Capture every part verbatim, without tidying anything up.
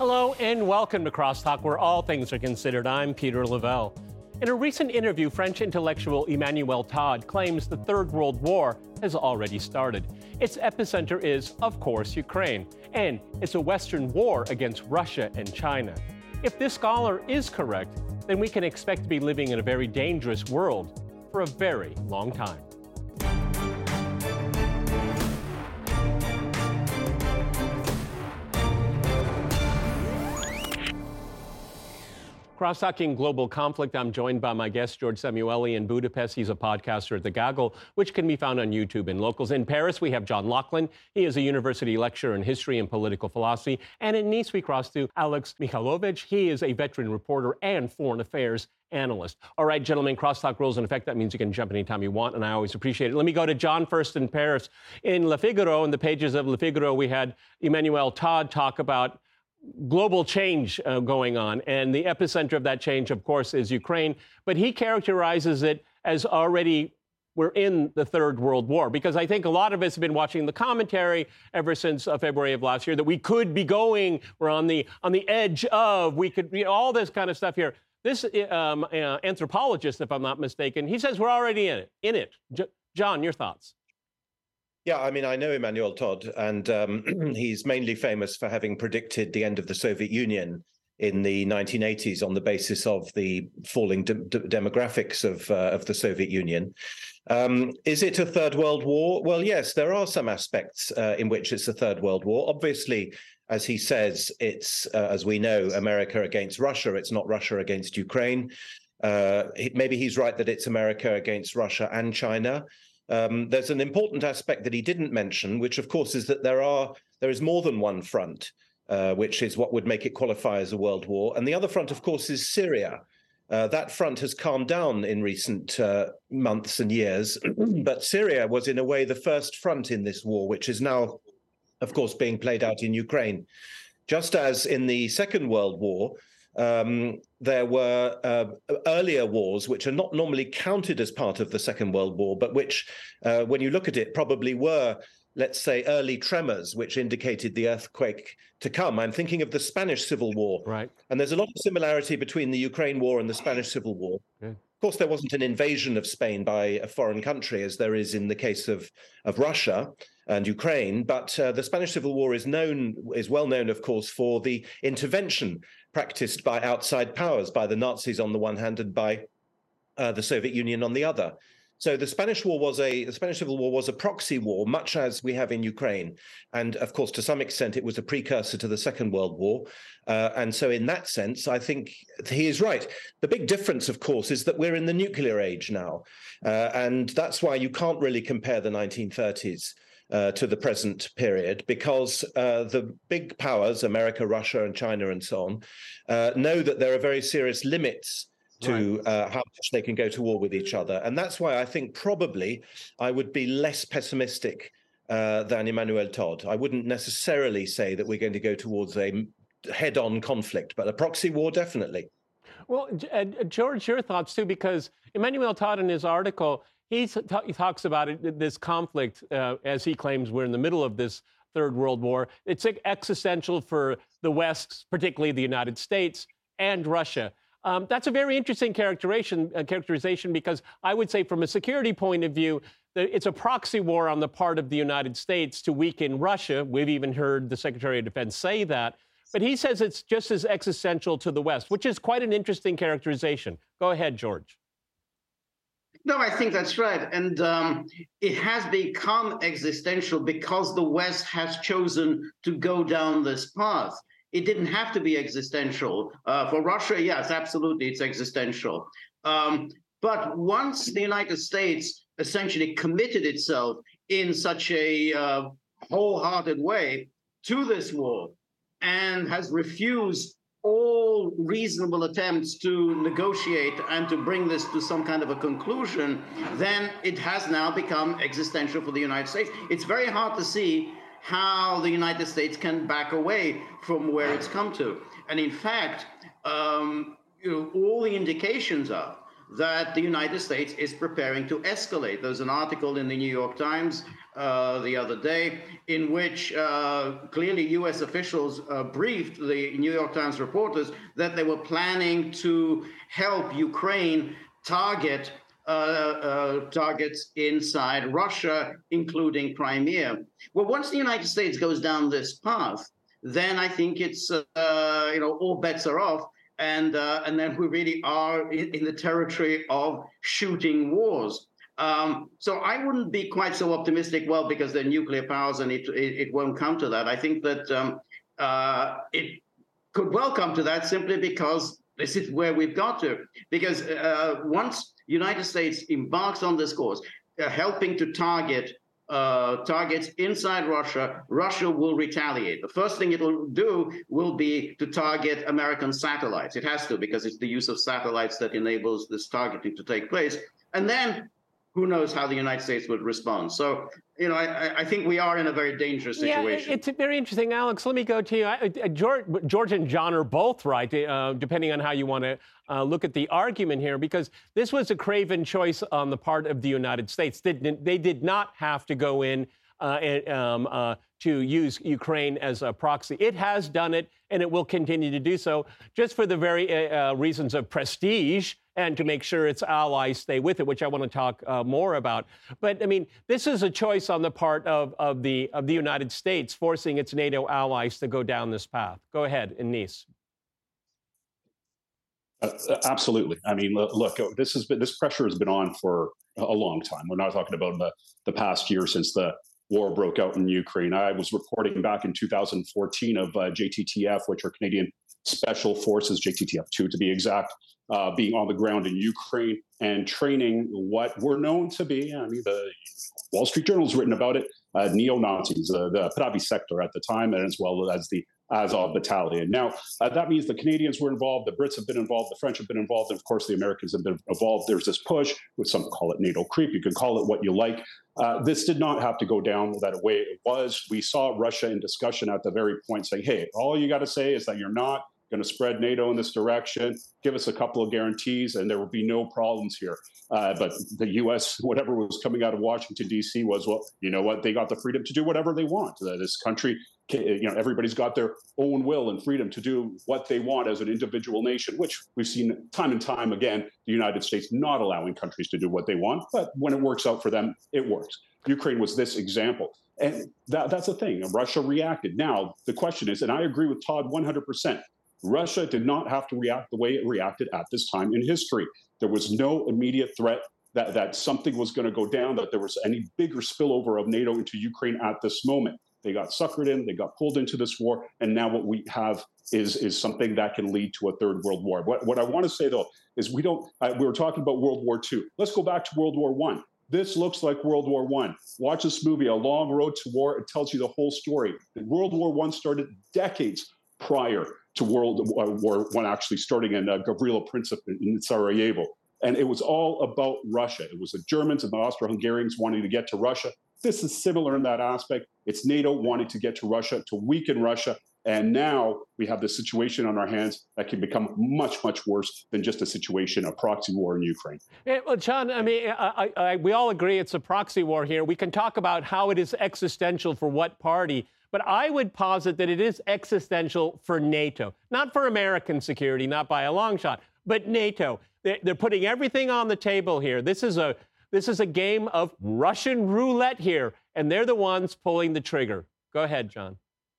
Hello and welcome to Crosstalk, where all things are considered. I'm Peter Lavelle. In a recent interview, French intellectual Emmanuel Todd claims the Third World War has already started. Its epicenter is, of course, Ukraine, and it's a Western war against Russia and China. If this scholar is correct, then we can expect to be living in a very dangerous world for a very long time. Cross-talking global conflict, I'm joined by my guest, George Samueli in Budapest. He's a podcaster at The Gaggle, which can be found on YouTube and Locals. In Paris, we have John Laughlin. He is a university lecturer in history and political philosophy. And in Nice, we cross to Alex Mikhailovich. He is a veteran reporter and foreign affairs analyst. All right, gentlemen, crosstalk rules in effect. That means you can jump anytime you want, and I always appreciate it. Let me go to John first in Paris. In Le Figaro, in the pages of Le Figaro, we had Emmanuel Todd talk about global change uh, going on, and the epicenter of that change, of course, is Ukraine. But he characterizes it as already we're in the Third World War, because I think a lot of us have been watching the commentary ever since uh, February of last year that we could be going, we're on the on the edge of, we could, you know, all this kind of stuff here. This um, uh, anthropologist, if I'm not mistaken, he says we're already in it. In it, J- John, your thoughts? Yeah, I mean, I know Emmanuel Todd, and um, he's mainly famous for having predicted the end of the Soviet Union in the nineteen eighties on the basis of the falling de- de- demographics of uh, of the Soviet Union. Um, is it a third world war? Well, yes, there are some aspects uh, in which it's a third world war. Obviously, as he says, it's, uh, as we know, America against Russia. It's not Russia against Ukraine. Uh, maybe he's right that it's America against Russia and China. Um, there's an important aspect that he didn't mention, which, of course, is that there are there is more than one front, uh, which is what would make it qualify as a world war. And the other front, of course, is Syria. Uh, that front has calmed down in recent uh, months and years. But Syria was, in a way, the first front in this war, which is now, of course, being played out in Ukraine. Just as in the Second World War, Um, there were uh, earlier wars which are not normally counted as part of the Second World War, but which, uh, when you look at it, probably were, let's say, early tremors, which indicated the earthquake to come. I'm thinking of the Spanish Civil War. Right. And there's a lot of similarity between the Ukraine War and the Spanish Civil War. Okay. Of course, there wasn't an invasion of Spain by a foreign country, as there is in the case of, of Russia and Ukraine. But uh, the Spanish Civil War is known, is well known, of course, for the intervention practiced by outside powers, by the Nazis on the one hand and by uh, the Soviet Union on the other. So the Spanish War was a the Spanish Civil War was a proxy war, much as we have in Ukraine, and of course, to some extent, it was a precursor to the Second World War. Uh, and so, in that sense, I think he is right. The big difference, of course, is that we're in the nuclear age now, uh, and that's why you can't really compare the nineteen thirties. Uh, to the present period, because uh, the big powers, America, Russia, and China, and so on, uh, know that there are very serious limits to right. uh, how much they can go to war with each other. And that's why I think probably I would be less pessimistic uh, than Emmanuel Todd. I wouldn't necessarily say that we're going to go towards a head-on conflict, but a proxy war, definitely. Well, uh, George, your thoughts, too, because Emmanuel Todd in his article, He, t- he talks about it, this conflict, uh, as he claims we're in the middle of this Third World War. It's existential for the West, particularly the United States and Russia. Um, that's a very interesting characterization, uh, characterization because I would say from a security point of view, that it's a proxy war on the part of the United States to weaken Russia. We've even heard the Secretary of Defense say that. But he says it's just as existential to the West, which is quite an interesting characterization. Go ahead, George. No, I think that's right. And um, it has become existential because the West has chosen to go down this path. It didn't have to be existential. Uh, for Russia, yes, absolutely, it's existential. Um, but once the United States essentially committed itself in such a uh, wholehearted way to this war and has refused all reasonable attempts to negotiate and to bring this to some kind of a conclusion, then it has now become existential for the United States. It's very hard to see how the United States can back away from where it's come to. And in fact, um, you know, all the indications are that the United States is preparing to escalate. There's an article in the New York Times uh, the other day in which uh, clearly U S officials uh, briefed the New York Times reporters that they were planning to help Ukraine target uh, uh, targets inside Russia, including Crimea. Well, once the United States goes down this path, then I think it's, uh, you know, all bets are off. And uh, and then we really are in, in the territory of shooting wars. Um, so I wouldn't be quite so optimistic, well, because they're nuclear powers and it, it, it won't come to that. I think that um, uh, it could well come to that simply because this is where we've got to. Because uh, once the United States embarks on this course, uh, helping to target Uh, targets inside Russia, Russia will retaliate. The first thing it will do will be to target American satellites. It has to, because it's the use of satellites that enables this targeting to take place. And then who knows how the United States would respond. So, you know, I, I think we are in a very dangerous situation. Yeah, it's very interesting. Alex, let me go to you. I, George, George and John are both right, uh, depending on how you want to uh, look at the argument here, because this was a craven choice on the part of the United States. They did, they did not have to go in uh, and, um, uh, to use Ukraine as a proxy. It has done it, and it will continue to do so, just for the very uh, reasons of prestige and to make sure its allies stay with it, which I want to talk uh, more about. But, I mean, this is a choice on the part of, of, the, of the United States, forcing its NATO allies to go down this path. Go ahead, Anis. Uh, absolutely. I mean, look, this has been this pressure has been on for a long time. We're not talking about the, the past year since the war broke out in Ukraine. I was reporting back in two thousand fourteen of uh, J T T F, which are Canadian Special Forces, J T T F two to be exact, uh, being on the ground in Ukraine and training what were known to be, I mean, the Wall Street Journal has written about it, uh, neo-Nazis, uh, the Pravi sector at the time, and as well as the Azov battalion. Now, uh, that means the Canadians were involved, the Brits have been involved, the French have been involved, and of course the Americans have been involved. There's this push, with some call it NATO creep, you can call it what you like. Uh, this did not have to go down that way it was. We saw Russia in discussion at the very point saying, hey, all you got to say is that you're not going to spread NATO in this direction, give us a couple of guarantees, and there will be no problems here. Uh, but the U S, whatever was coming out of Washington, D C was, well, you know what, they got the freedom to do whatever they want. Uh, this country, you know, everybody's got their own will and freedom to do what they want as an individual nation, which we've seen time and time again, the United States not allowing countries to do what they want. But when it works out for them, it works. Ukraine was this example. And that, that's the thing. Russia reacted. Now, the question is, and I agree with Todd one hundred percent, Russia did not have to react the way it reacted at this time in history. There was no immediate threat that, that something was going to go down, that there was any bigger spillover of NATO into Ukraine at this moment. They got suckered in, they got pulled into this war, and now what we have is, is something that can lead to a third world war. What, what I want to say, though, is we don't, uh, we were talking about World War Two. Let's go back to World War One. This looks like World War One. Watch this movie, A Long Road to War. It tells you the whole story. World War One started decades prior to World War One, actually starting in uh, Gavrilo Princip in Sarajevo. And it was all about Russia. It was the Germans and the Austro-Hungarians wanting to get to Russia. This is similar in that aspect. It's NATO wanting to get to Russia, to weaken Russia. And now we have this situation on our hands that can become much, much worse than just a situation, a proxy war in Ukraine. Yeah, well, John, I mean, I, I, we all agree it's a proxy war here. We can talk about how it is existential for what party. But I would posit that it is existential for NATO, not for American security, not by a long shot, but NATO. They're, they're putting everything on the table here. This is a this is a game of Russian roulette here, and they're the ones pulling the trigger. Go ahead, John.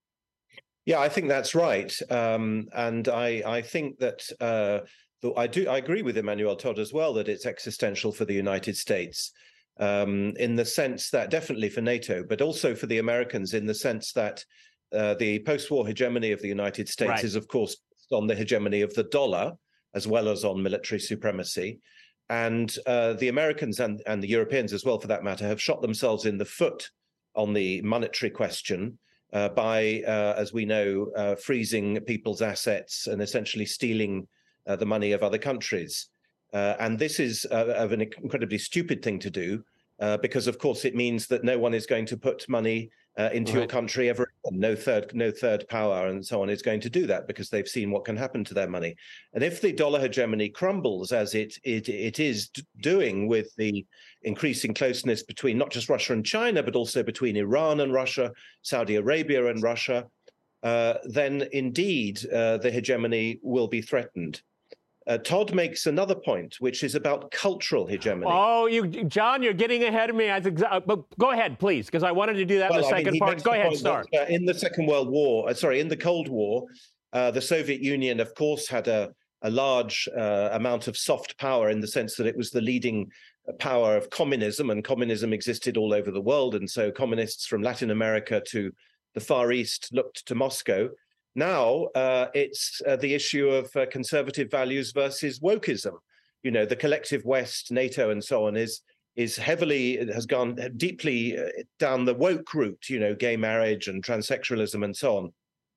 Yeah, I think that's right, um, and I I think that uh, the, I do I agree with Emmanuel Todd as well that it's existential for the United States. Um, in the sense that definitely for NATO, but also for the Americans in the sense that uh, the post-war hegemony of the United States right. is, of course, on the hegemony of the dollar as well as on military supremacy. And uh, the Americans and, and the Europeans as well, for that matter, have shot themselves in the foot on the monetary question uh, by, uh, as we know, uh, freezing people's assets and essentially stealing uh, the money of other countries. Uh, and this is uh, of an incredibly stupid thing to do, uh, because, of course, it means that no one is going to put money uh, into Right. your country ever again. No third, no third power and so on is going to do that because they've seen what can happen to their money. And if the dollar hegemony crumbles, as it it it is doing with the increasing closeness between not just Russia and China, but also between Iran and Russia, Saudi Arabia and Russia, uh, then indeed uh, the hegemony will be threatened. Uh, Todd makes another point, which is about cultural hegemony. Oh, you, John, you're getting ahead of me. I think, uh, but go ahead, please, because I wanted to do that Well, in the I mean, second he part. makes Go the ahead, point start. that, uh, in the Second World War, uh, sorry, in the Cold War, uh, the Soviet Union, of course, had a, a large uh, amount of soft power in the sense that it was the leading power of communism, and communism existed all over the world. And so communists from Latin America to the Far East looked to Moscow. Now uh, it's uh, the issue of uh, conservative values versus wokeism. You know, the collective West, NATO, and so on is is heavily has gone deeply uh, down the woke route. You know, gay marriage and transsexualism and so on.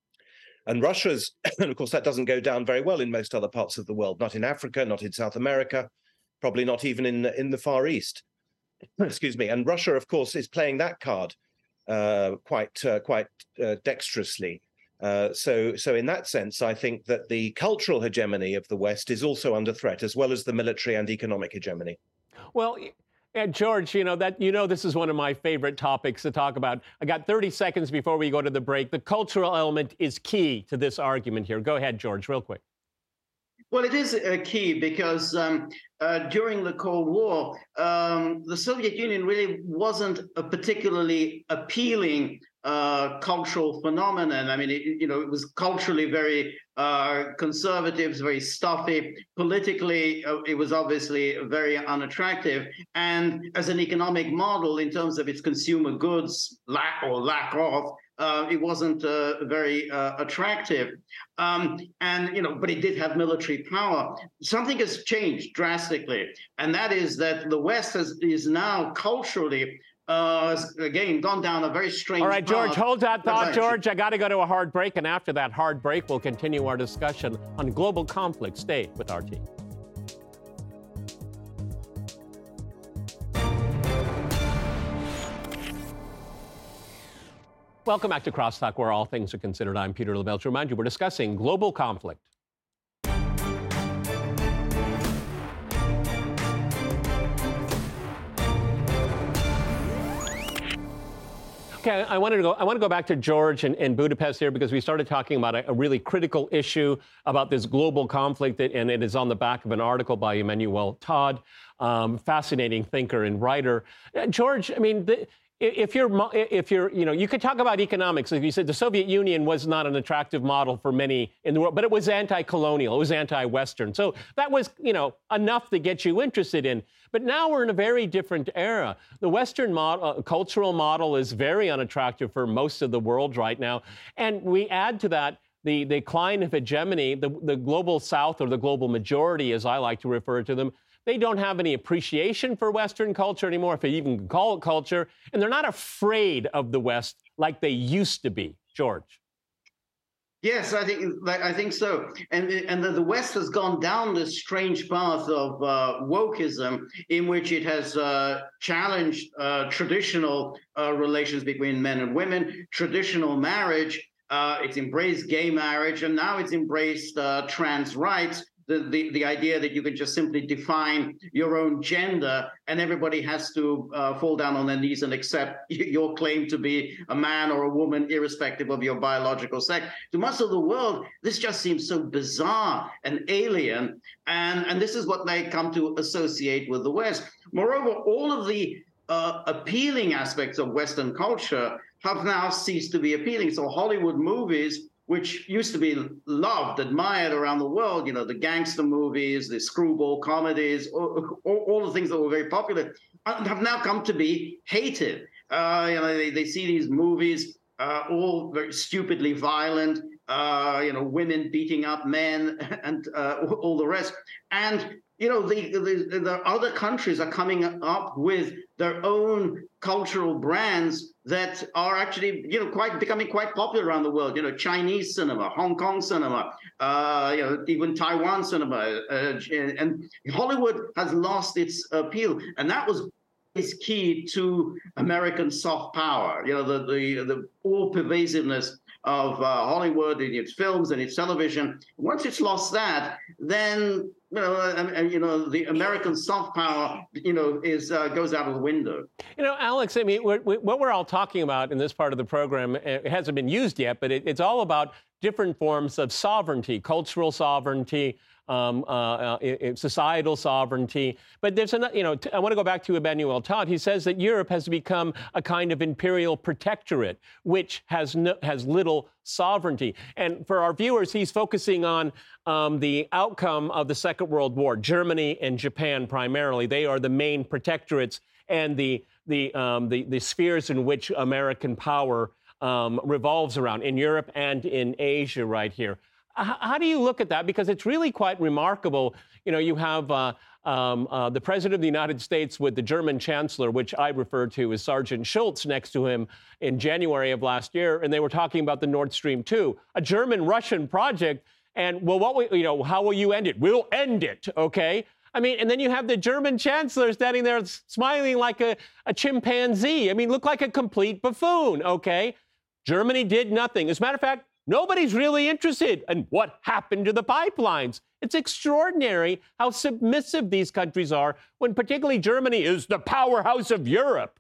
And Russia's, and of course, that doesn't go down very well in most other parts of the world. Not in Africa, not in South America, probably not even in in the Far East. Excuse me. And Russia, of course, is playing that card uh, quite uh, quite uh, dexterously. Uh, so, so in that sense, I think that the cultural hegemony of the West is also under threat, as well as the military and economic hegemony. Well, uh, George, you know that you know this is one of my favorite topics to talk about. I got thirty seconds before we go to the break. The cultural element is key to this argument here. Go ahead, George, real quick. Well, it is a key because um, uh, during the Cold War, um, the Soviet Union really wasn't a particularly appealing uh, cultural phenomenon. I mean, it, you know, it was culturally very uh, conservative, very stuffy. Politically, uh, it was obviously very unattractive. And as an economic model, in terms of its consumer goods, lack or lack of, Uh, it wasn't uh, very uh, attractive, um, and you know, but it did have military power. Something has changed drastically, and that is that the West has, is now culturally, uh, again, gone down a very strange. All right, George, path. hold that thought, George. I got to go to a hard break, and after that hard break, we'll continue our discussion on global conflict. Stay with R T. Welcome back to Crosstalk, where all things are considered. I'm Peter Lebel. To remind you, we're discussing global conflict. Okay, I wanted to go. I want to go back to George in, in Budapest here because we started talking about a, a really critical issue about this global conflict, that, and it is on the back of an article by Emmanuel Todd, um, fascinating thinker and writer. Uh, George, I mean. The, If you're, if you're, you know, you could talk about economics. Like you said, the Soviet Union was not an attractive model for many in the world, but it was anti-colonial, it was anti-Western. So that was, you know, enough to get you interested in. But now we're in a very different era. The Western model, uh, cultural model is very unattractive for most of the world right now. And we add to that the decline of hegemony, the, the global South, or the global majority, as I like to refer to them. They don't have any appreciation for Western culture anymore, if they even call it culture, and they're not afraid of the West like they used to be. George. Yes, I think I think so, and and the West has gone down this strange path of uh, wokeism, in which it has uh, challenged uh, traditional uh, relations between men and women, traditional marriage. Uh, it's embraced gay marriage, and now it's embraced uh, trans rights. The, the, the idea that you can just simply define your own gender and everybody has to uh, fall down on their knees and accept your claim to be a man or a woman, irrespective of your biological sex. To most of the world, this just seems so bizarre and alien. And, and this is what they come to associate with the West. Moreover, all of the uh, appealing aspects of Western culture have now ceased to be appealing. So Hollywood movies, which used to be loved, admired around the world, you know, the gangster movies, the screwball comedies, all, all, all the things that were very popular, have now come to be hated. Uh, you know, they, they see these movies uh, all very stupidly violent, uh, you know, women beating up men and uh, all the rest. And, you know, the, the, the other countries are coming up with their own cultural brands that are actually, you know, quite becoming quite popular around the world. You know, Chinese cinema, Hong Kong cinema, uh, you know, even Taiwan cinema, uh, and Hollywood has lost its appeal, and that was is key to American soft power. You know, the the, the all pervasiveness of uh, Hollywood in its films and its television. Once it's lost that, then you know, uh, you know, the American soft power, you know, is uh, goes out of the window. You know, Alex, I mean, we're, we, what we're all talking about in this part of the program, it hasn't been used yet, but it, it's all about different forms of sovereignty, cultural sovereignty, um, uh, uh, societal sovereignty. But there's another, you know, t- I want to go back to Emmanuel Todd. He says that Europe has become a kind of imperial protectorate, which has no, has little sovereignty. And for our viewers, he's focusing on um, the outcome of the Second World War, Germany and Japan primarily. They are the main protectorates and the the um, the, the spheres in which American power um, revolves around in Europe and in Asia right here. How do you look at that? Because it's really quite remarkable. You know, you have uh, um, uh, the President of the United States with the German Chancellor, which I refer to as Sergeant Schultz, next to him in January of last year, and they were talking about the Nord Stream two, a German-Russian project. And, well, what we, you know, how will you end it? We'll end it, okay? I mean, and then you have the German Chancellor standing there smiling like a, a chimpanzee. I mean, look like a complete buffoon, okay? Germany did nothing. As a matter of fact, nobody's really interested in what happened to the pipelines. It's extraordinary how submissive these countries are when particularly Germany is the powerhouse of Europe.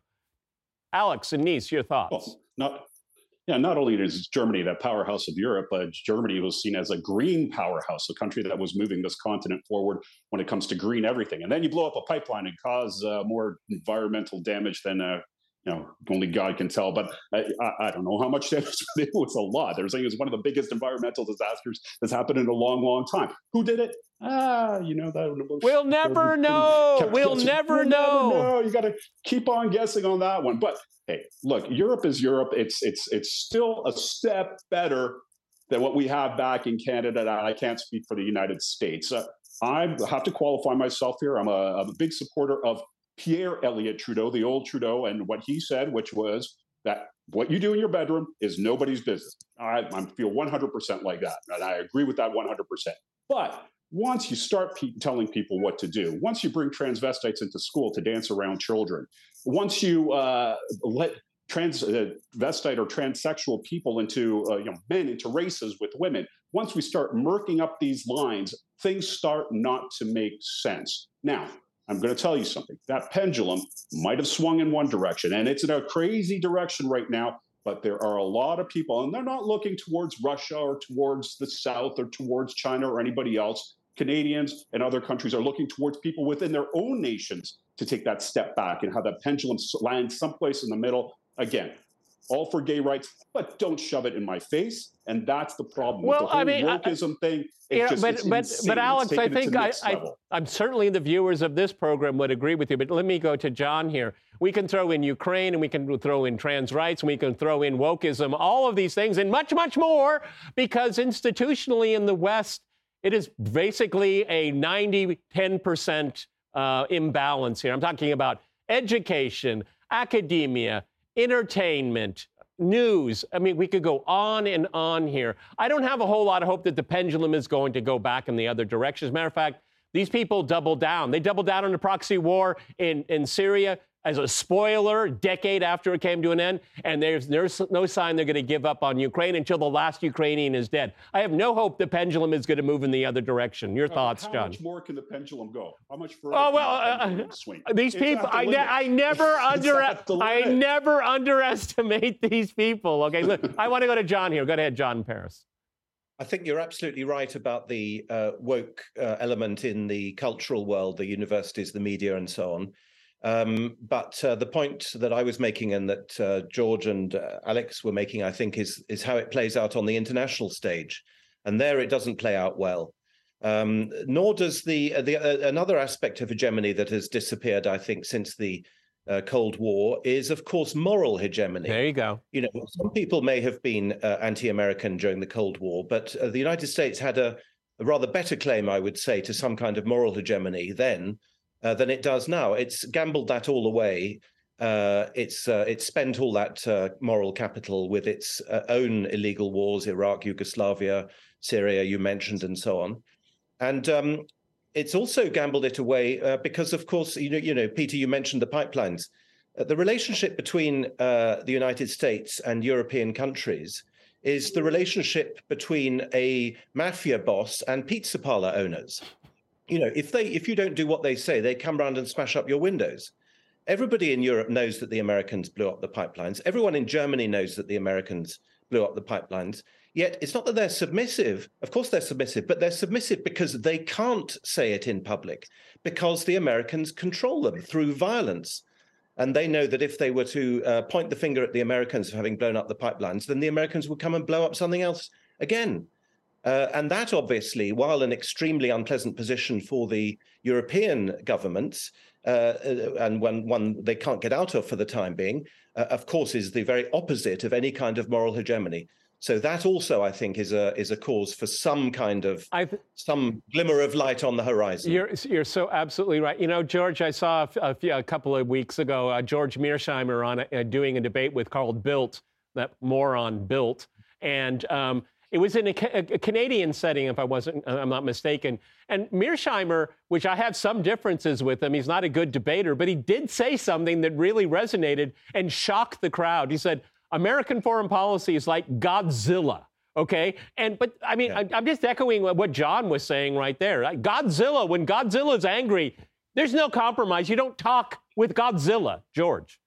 Alex and Nice, your thoughts? Well, not, yeah, not only is Germany that powerhouse of Europe, but Germany was seen as a green powerhouse, a country that was moving this continent forward when it comes to green everything. And then you blow up a pipeline and cause uh, more environmental damage than uh, you know, only God can tell, but I, I, I don't know how much damage. It was a lot. They're saying it's one of the biggest environmental disasters that's happened in a long, long time. Who did it? Ah, you know that. We'll never know. We'll never know. No, you got to keep on guessing on that one. But hey, look, Europe is Europe. It's it's it's still a step better than what we have back in Canada. I can't speak for the United States. Uh, I have to qualify myself here. I'm a, I'm a big supporter of Pierre Elliott Trudeau, the old Trudeau, and what he said, which was that what you do in your bedroom is nobody's business. I, I feel one hundred percent like that, and I agree with that one hundred percent. But once you start pe- telling people what to do, once you bring transvestites into school to dance around children, once you uh, let transvestite uh, or transsexual people into, uh, you know, men into races with women, once we start murking up these lines, things start not to make sense. Now, I'm going to tell you something. That pendulum might have swung in one direction, and it's in a crazy direction right now, but there are a lot of people, and they're not looking towards Russia or towards the South or towards China or anybody else. Canadians and other countries are looking towards people within their own nations to take that step back and how that pendulum lands someplace in the middle. Again, all for gay rights, but don't shove it in my face. And that's the problem well, with the whole I mean, wokeism I, thing. Yeah, just, but but but Alex, I think I, I I'm certainly the viewers of this program would agree with you. But let me go to John here. We can throw in Ukraine, and we can throw in trans rights, and we can throw in wokeism, all of these things, and much much more, because institutionally in the West, it is basically a ninety ten percent uh, imbalance here. I'm talking about education, academia, entertainment, news. I mean, we could go on and on here. I don't have a whole lot of hope that the pendulum is going to go back in the other direction. As a matter of fact, these people doubled down. They doubled down on the proxy war in, in Syria as a spoiler, a decade after it came to an end. And there's, there's no sign they're going to give up on Ukraine until the last Ukrainian is dead. I have no hope the pendulum is going to move in the other direction. Your thoughts, how John? How much more can the pendulum go? How much further? Oh, well, uh, swing? these It's people, I, ne- I never under, I never underestimate these people. Okay, look, I want to go to John here. Go ahead, John Paris. I think you're absolutely right about the uh, woke uh, element in the cultural world, the universities, the media, and so on. Um, but uh, the point that I was making and that uh, George and uh, Alex were making, I think, is is how it plays out on the international stage. And there it doesn't play out well. Um, nor does the, uh, the uh, another aspect of hegemony that has disappeared, I think, since the uh, Cold War is, of course, moral hegemony. There you go. You know, some people may have been uh, anti-American during the Cold War, but uh, the United States had a, a rather better claim, I would say, to some kind of moral hegemony then. Uh, than it does now. It's gambled that all away. Uh, it's uh, it's spent all that uh, moral capital with its uh, own illegal wars, Iraq, Yugoslavia, Syria, you mentioned, and so on. And um, it's also gambled it away uh, because, of course, you know, you know, Peter, you mentioned the pipelines. Uh, the relationship between uh, the United States and European countries is the relationship between a mafia boss and pizza parlor owners. You know, if they if you don't do what they say, they come round and smash up your windows. Everybody in Europe knows that the Americans blew up the pipelines. Everyone in Germany knows that the Americans blew up the pipelines. Yet it's not that they're submissive. Of course they're submissive, but they're submissive because they can't say it in public, because the Americans control them through violence. And they know that if they were to uh, point the finger at the Americans for having blown up the pipelines, then the Americans would come and blow up something else again. Uh, and that obviously, while an extremely unpleasant position for the European governments, uh, and one, one they can't get out of for the time being, uh, of course, is the very opposite of any kind of moral hegemony. So that also, I think, is a is a cause for some kind of I've, some glimmer of light on the horizon. You're you're so absolutely right. You know, George, I saw a, few, a couple of weeks ago uh, George Mearsheimer on a, uh, doing a debate with Carl Bildt, that moron Bildt, and um, it was in a, a, a Canadian setting, if I wasn't, I'm not mistaken. And Mearsheimer, which I have some differences with him, he's not a good debater, but he did say something that really resonated and shocked the crowd. He said, American foreign policy is like Godzilla, okay? And but I mean, yeah. I, I'm just echoing what John was saying right there. Godzilla, when Godzilla's angry, there's no compromise. You don't talk with Godzilla, George.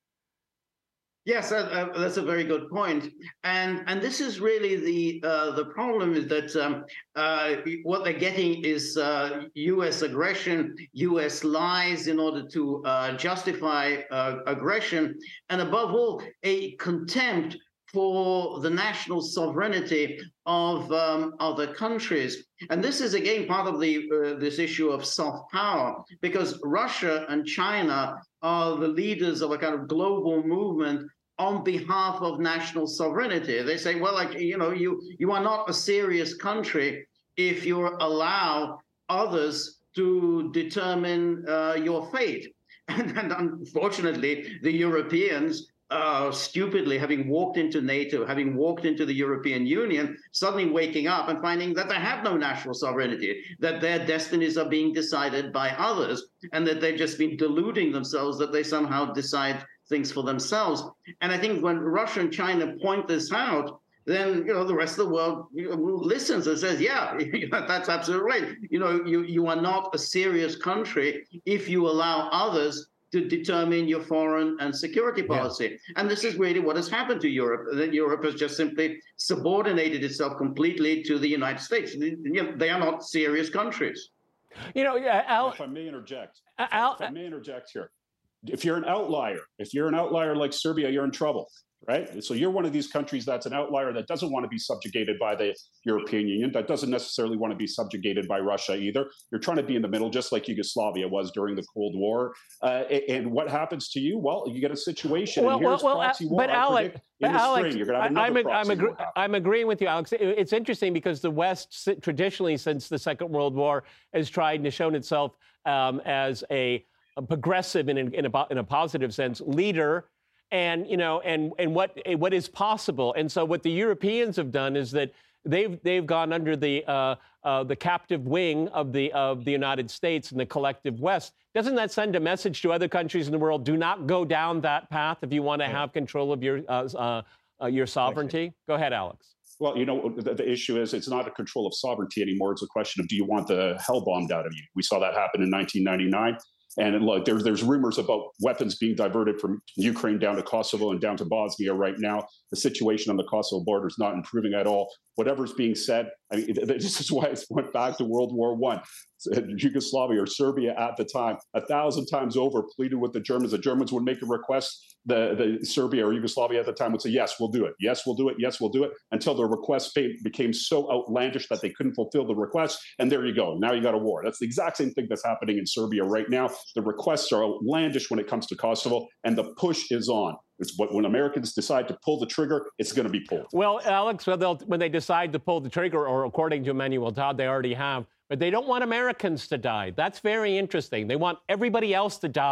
Yes, uh, that's a very good point, and and this is really the uh, the problem is that um, uh, what they're getting is uh, U S aggression, U S lies in order to uh, justify uh, aggression, and above all, a contempt for the national sovereignty of um, other countries. And this is again part of the uh, this issue of soft power, because Russia and China are the leaders of a kind of global movement on behalf of national sovereignty. They say, well, like, you know, you you are not a serious country if you allow others to determine uh, your fate. And, and unfortunately, the Europeans, uh, stupidly having walked into NATO, having walked into the European Union, suddenly waking up and finding that they have no national sovereignty, that their destinies are being decided by others, and that they've just been deluding themselves that they somehow decide things for themselves. And I think when Russia and China point this out, then, you know, the rest of the world listens and says, yeah, that's absolutely right. You know, you, you are not a serious country if you allow others to determine your foreign and security policy. Yeah. And this is really what has happened to Europe. That Europe has just simply subordinated itself completely to the United States. You know, they are not serious countries. You know, uh, Al- if I may interject, uh, Al- if I may interject here. If you're an outlier, if you're an outlier like Serbia, you're in trouble, right? So you're one of these countries that's an outlier that doesn't want to be subjugated by the European Union, that doesn't necessarily want to be subjugated by Russia either. You're trying to be in the middle, just like Yugoslavia was during the Cold War. Uh, and what happens to you? Well, you get a situation. Well, and here's well, well, proxy war. But Alex, in the Alex, spring, you're going to have another I'm, proxy I'm, agree- war. I'm agreeing with you, Alex. It's interesting because the West, traditionally since the Second World War, has tried and shown itself um, as a A progressive in, in, a, in a positive sense leader, and you know, and and what what is possible. And so what the Europeans have done is that they've they've gone under the uh, uh, the captive wing of the of the United States and the collective West. Doesn't that send a message to other countries in the world? Do not go down that path if you want to have control of your uh, uh, uh, your sovereignty. Go ahead, Alex. Well, you know, the, the issue is it's not a control of sovereignty anymore. It's a question of, do you want the hell bombed out of you? We saw that happen in nineteen ninety-nine. And look, there, there's rumors about weapons being diverted from Ukraine down to Kosovo and down to Bosnia right now. The situation on the Kosovo border is not improving at all. Whatever's being said, I mean, this is why it went back to World War One. Yugoslavia or Serbia at the time, a thousand times over, pleaded with the Germans. The Germans would make a request. The, the Serbia or Yugoslavia at the time would say, yes, we'll do it. Yes, we'll do it. Yes, we'll do it. Until the request became so outlandish that they couldn't fulfill the request. And there you go. Now you got a war. That's the exact same thing that's happening in Serbia right now. The requests are outlandish when it comes to Kosovo, and the push is on. It's what, when Americans decide to pull the trigger, it's going to be pulled. Well, Alex, well, when they decide to pull the trigger, or according to Emmanuel Todd, they already have, but they don't want Americans to die. That's very interesting. They want everybody else to die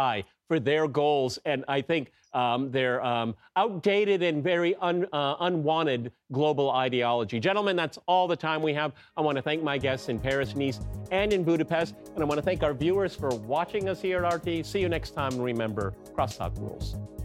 for their goals and I think um, their um, outdated and very un, uh, unwanted global ideology. Gentlemen, that's all the time we have. I want to thank my guests in Paris, Nice, and in Budapest. And I want to thank our viewers for watching us here at R T. See you next time. And remember, crosstalk rules.